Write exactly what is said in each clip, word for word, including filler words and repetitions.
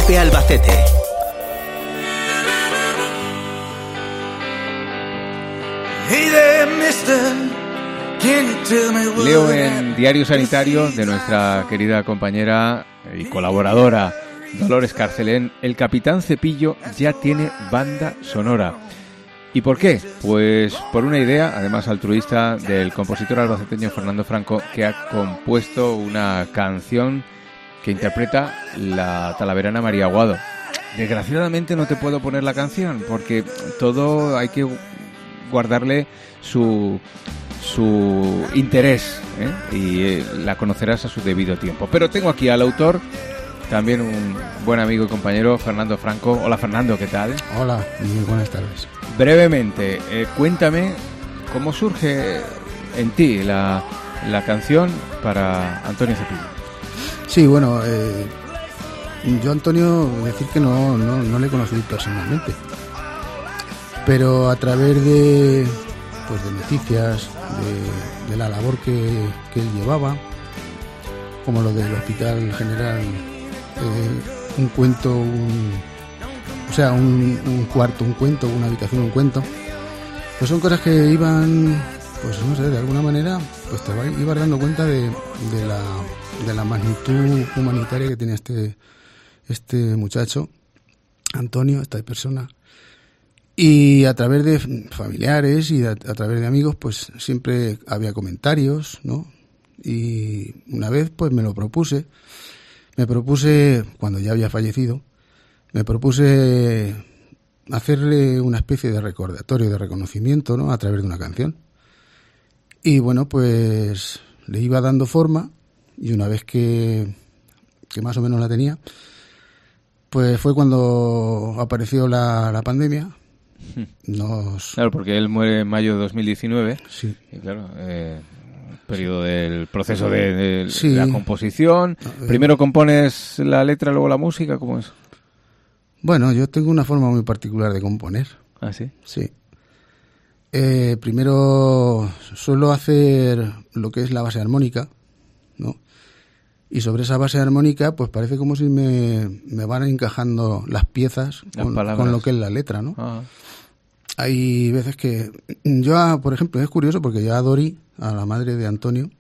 COPE Albacete. Leo en Diario Sanitario de nuestra querida compañera y colaboradora Dolores Carcelén: el Capitán Cepillo ya tiene banda sonora. ¿Y por qué? Pues por una idea, además altruista, del compositor albaceteño Fernando Franco, que ha compuesto una canción que interpreta la talaverana María Aguado. Desgraciadamente no te puedo poner la canción porque todo hay que guardarle su su interés, ¿eh? y eh, la conocerás a su debido tiempo. Pero tengo aquí al autor, también un buen amigo y compañero, Fernando Franco. Hola Fernando, ¿qué tal? Hola, muy buenas tardes. Brevemente, eh, cuéntame cómo surge en ti la, la canción para Antonio Cepillo. Sí, bueno, eh, yo Antonio, decir que no, no, no le conocí personalmente, pero a través de, pues de noticias, de, de la labor que, que él llevaba, como lo del Hospital General, eh, un cuento, un, o sea, un, un cuarto, un cuento, una habitación, un cuento, pues son cosas que iban, pues no sé, de alguna manera, pues te ibas dando cuenta de, de la de la magnitud humanitaria que tenía este este muchacho, Antonio, esta persona. Y a través de familiares y a, a través de amigos, pues siempre había comentarios, ¿no? Y una vez, pues me lo propuse, me propuse, cuando ya había fallecido, me propuse hacerle una especie de recordatorio, de reconocimiento, ¿no? A través de una canción. Y bueno, pues le iba dando forma, y una vez que, que más o menos la tenía, pues fue cuando apareció la, la pandemia. Nos... Claro, porque él muere en mayo de dos mil diecinueve. Sí. Y claro, eh, periodo del proceso de, de sí. la composición. Primero compones la letra, luego la música, ¿cómo es? Bueno, yo tengo una forma muy particular de componer. ¿Ah, sí? Sí. Eh, primero suelo hacer lo que es la base armónica, ¿no? Y sobre esa base armónica, pues parece como si me, me van encajando las piezas las con, palabras. con lo que es la letra, ¿no? Ah. Hay veces que yo, por ejemplo, es curioso porque yo a Dori, a la madre de Antonio,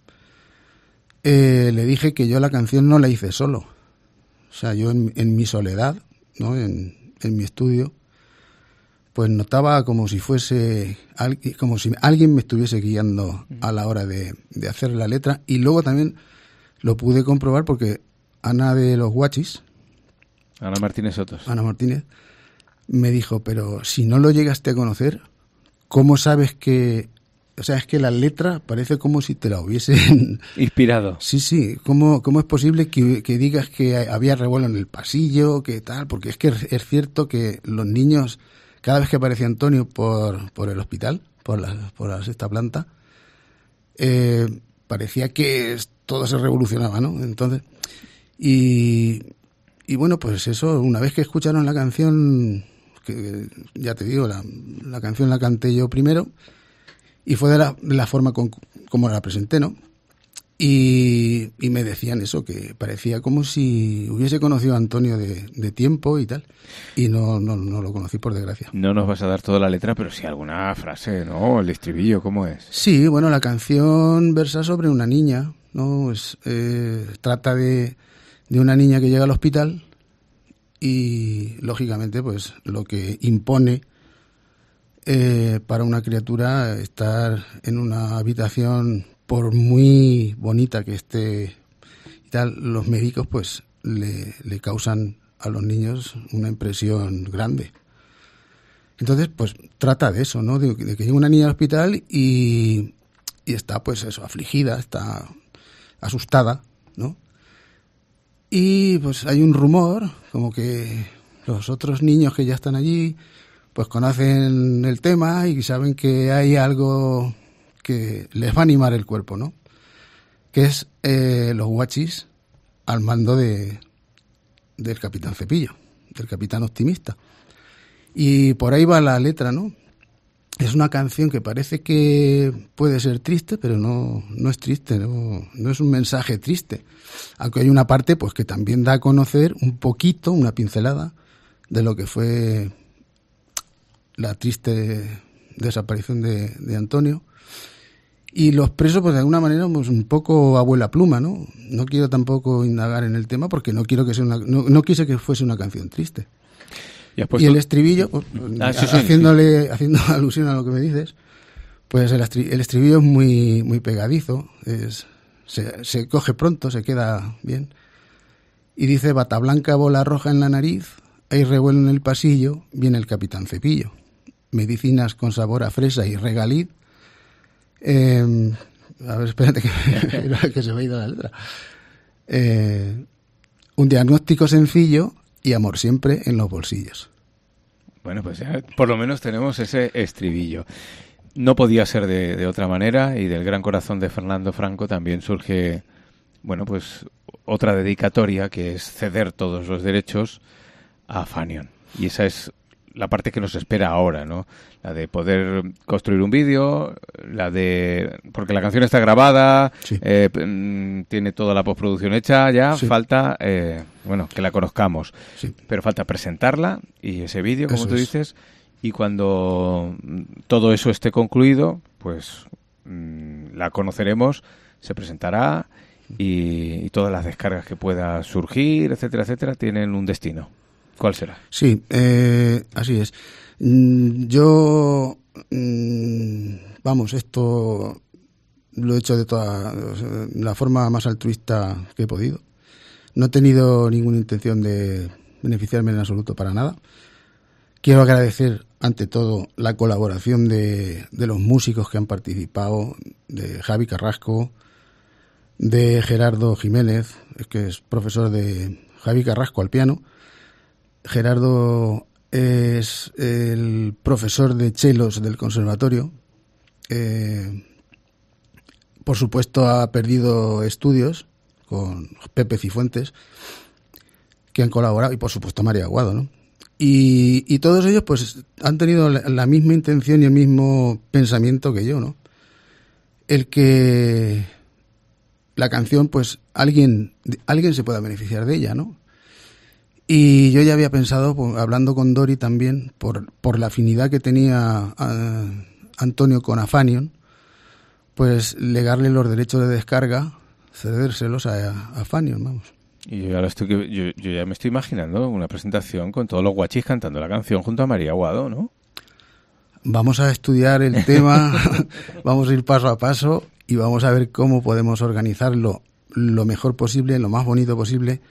eh, le dije que yo la canción no la hice solo. O sea, yo en, en mi soledad, ¿no? En, en mi estudio, pues notaba como si fuese, como si alguien me estuviese guiando a la hora de, de hacer la letra. Y luego también lo pude comprobar porque Ana de los Guachis, Ana Martínez Sotos, Ana Martínez, me dijo, pero si no lo llegaste a conocer, ¿cómo sabes que...? O sea, es que la letra parece como si te la hubiesen... inspirado. Sí, sí. ¿Cómo, cómo es posible que, que digas que había revuelo en el pasillo, que tal? Porque es que es cierto que los niños, cada vez que aparecía Antonio por, por el hospital, por la, por la sexta planta, eh, parecía que todo se revolucionaba, ¿no? Entonces, y, y bueno, pues eso, una vez que escucharon la canción, que ya te digo, la, la canción la canté yo primero, y fue de la, de la forma con, como la presenté, ¿no? Y, y me decían eso, que parecía como si hubiese conocido a Antonio de, de tiempo y tal, y no, no, no lo conocí, por desgracia. No nos vas a dar toda la letra, pero sí alguna frase, ¿no? El estribillo, ¿cómo es? Sí, bueno, la canción versa sobre una niña, ¿no? Es, eh, trata de, de una niña que llega al hospital y, lógicamente, pues lo que impone eh, para una criatura estar en una habitación, por muy bonita que esté y tal, los médicos pues le, le causan a los niños una impresión grande. Entonces, pues trata de eso, ¿no? De, de que llega una niña al hospital y, y está, pues eso, afligida, está asustada, ¿no? Y pues hay un rumor, como que los otros niños que ya están allí, pues conocen el tema y saben que hay algo que les va a animar el cuerpo, ¿no? Que es eh, los Guachis al mando de del Capitán Cepillo, del Capitán Optimista. Y por ahí va la letra, ¿no? es una canción que parece que puede ser triste, pero no, no es triste, no, no es un mensaje triste. Aunque hay una parte pues que también da a conocer un poquito, una pincelada, de lo que fue la triste desaparición de, de Antonio. Y lo expreso pues de alguna manera pues un poco abuela pluma, ¿no? No quiero tampoco indagar en el tema porque no quiero que sea una, no, no quise que fuese una canción triste. ¿Y, y el estribillo, pues, ah, sí, sí, haciéndole, sí. haciendo alusión a lo que me dices, pues el, estri- el estribillo es muy, muy pegadizo, es, se, se coge pronto, se queda bien. Y dice: bata blanca, bola roja en la nariz, hay revuelo en el pasillo, viene el capitán Cepillo. Medicinas con sabor a fresa y regaliz. Eh, a ver, espérate que, que se me ha ido la letra. Eh, un diagnóstico sencillo y amor siempre en los bolsillos. Bueno, pues ya por lo menos tenemos ese estribillo. No podía ser de, de otra manera, y del gran corazón de Fernando Franco también surge, bueno, pues otra dedicatoria, que es ceder todos los derechos a Fanion. Y esa es la parte que nos espera ahora, ¿no? La de poder construir un vídeo, la de... porque la canción está grabada, sí. eh, tiene toda la postproducción hecha ya, sí. falta, eh, bueno, que la conozcamos. Sí. Pero falta presentarla y ese vídeo, como eso tú dices, es. Y cuando todo eso esté concluido, pues mmm, la conoceremos, se presentará y, y todas las descargas que pueda surgir, etcétera, etcétera, tienen un destino. ¿Cuál será? Sí, eh, así es. Yo, mmm, vamos, esto lo he hecho de toda la forma más altruista que he podido. No he tenido ninguna intención de beneficiarme en absoluto para nada. Quiero agradecer, ante todo, la colaboración de, de los músicos que han participado, de Javi Carrasco, de Gerardo Jiménez, que es profesor de Javi Carrasco al piano. Gerardo es el profesor de chelos del conservatorio. Eh, por supuesto, ha perdido estudios con Pepe Cifuentes, que han colaborado, y por supuesto María Aguado, ¿no? Y, y todos ellos pues han tenido la, la misma intención y el mismo pensamiento que yo, ¿no? El que la canción, pues alguien, alguien se pueda beneficiar de ella, ¿no? Y yo ya había pensado, pues, hablando con Dori también, por, por la afinidad que tenía uh, Antonio con Afanion, pues legarle los derechos de descarga, cedérselos a, a Afanion, vamos. Y yo, ahora estoy, yo, yo ya me estoy imaginando una presentación con todos los guachis cantando la canción junto a María Aguado, ¿no? Vamos a estudiar el tema, vamos a ir paso a paso y vamos a ver cómo podemos organizarlo lo mejor posible, lo más bonito posible,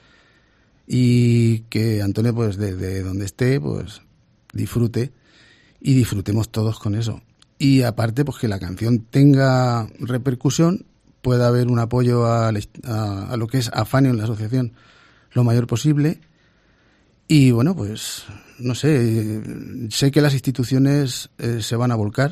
y que Antonio, pues desde donde esté, pues disfrute y disfrutemos todos con eso. Y aparte, pues que la canción tenga repercusión, pueda haber un apoyo a, a, a lo que es Afanion, la asociación, lo mayor posible. Y bueno, pues no sé, sé que las instituciones eh, se van a volcar.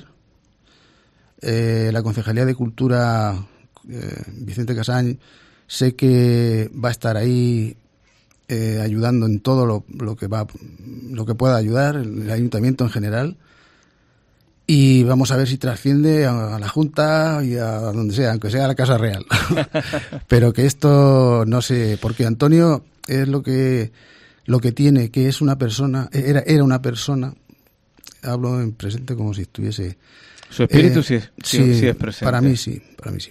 Eh, la Concejalía de Cultura, eh, Vicente Casañ, sé que va a estar ahí eh, ayudando en todo lo, lo que va, lo que pueda ayudar, el ayuntamiento en general. Y vamos a ver si trasciende a la Junta y a donde sea, aunque sea a la Casa Real. Pero que esto no sé, porque Antonio es lo que lo que tiene, que es una persona, era era una persona, hablo en presente como si estuviese... Su espíritu eh, sí, es, sí, sí, sí es presente. Para mí sí, para mí sí.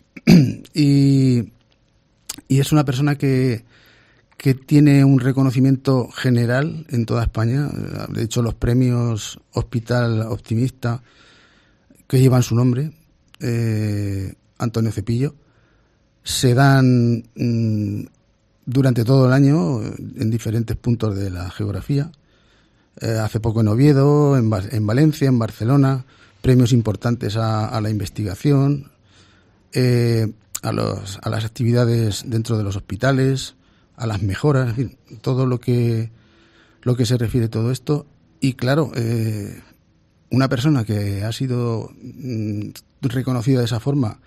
Y, y es una persona que, que tiene un reconocimiento general en toda España. De hecho, los premios Hospital Optimista, que llevan su nombre, eh, Antonio Cepillo, se dan mmm, durante todo el año en diferentes puntos de la geografía. Eh, hace poco en Oviedo, en, en Valencia, en Barcelona, premios importantes a, a la investigación, eh, a, los, a las actividades dentro de los hospitales, a las mejoras, en fin, todo lo que, lo que se refiere a todo esto. Y claro, eh, una persona que ha sido mm, reconocida de esa forma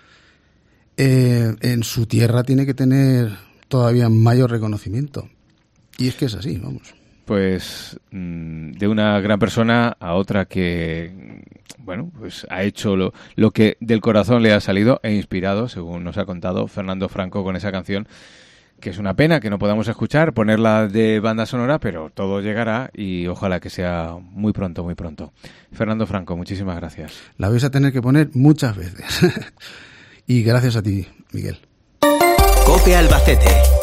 eh, en su tierra tiene que tener todavía mayor reconocimiento. Y es que es así, vamos. pues de una gran persona a otra que, bueno, pues ha hecho lo, lo que del corazón le ha salido e inspirado, según nos ha contado Fernando Franco con esa canción, que es una pena que no podamos escuchar, ponerla de banda sonora, pero todo llegará y ojalá que sea muy pronto, muy pronto. Fernando Franco, muchísimas gracias. La vais a tener que poner muchas veces. Y gracias a ti, Miguel. COPE Albacete.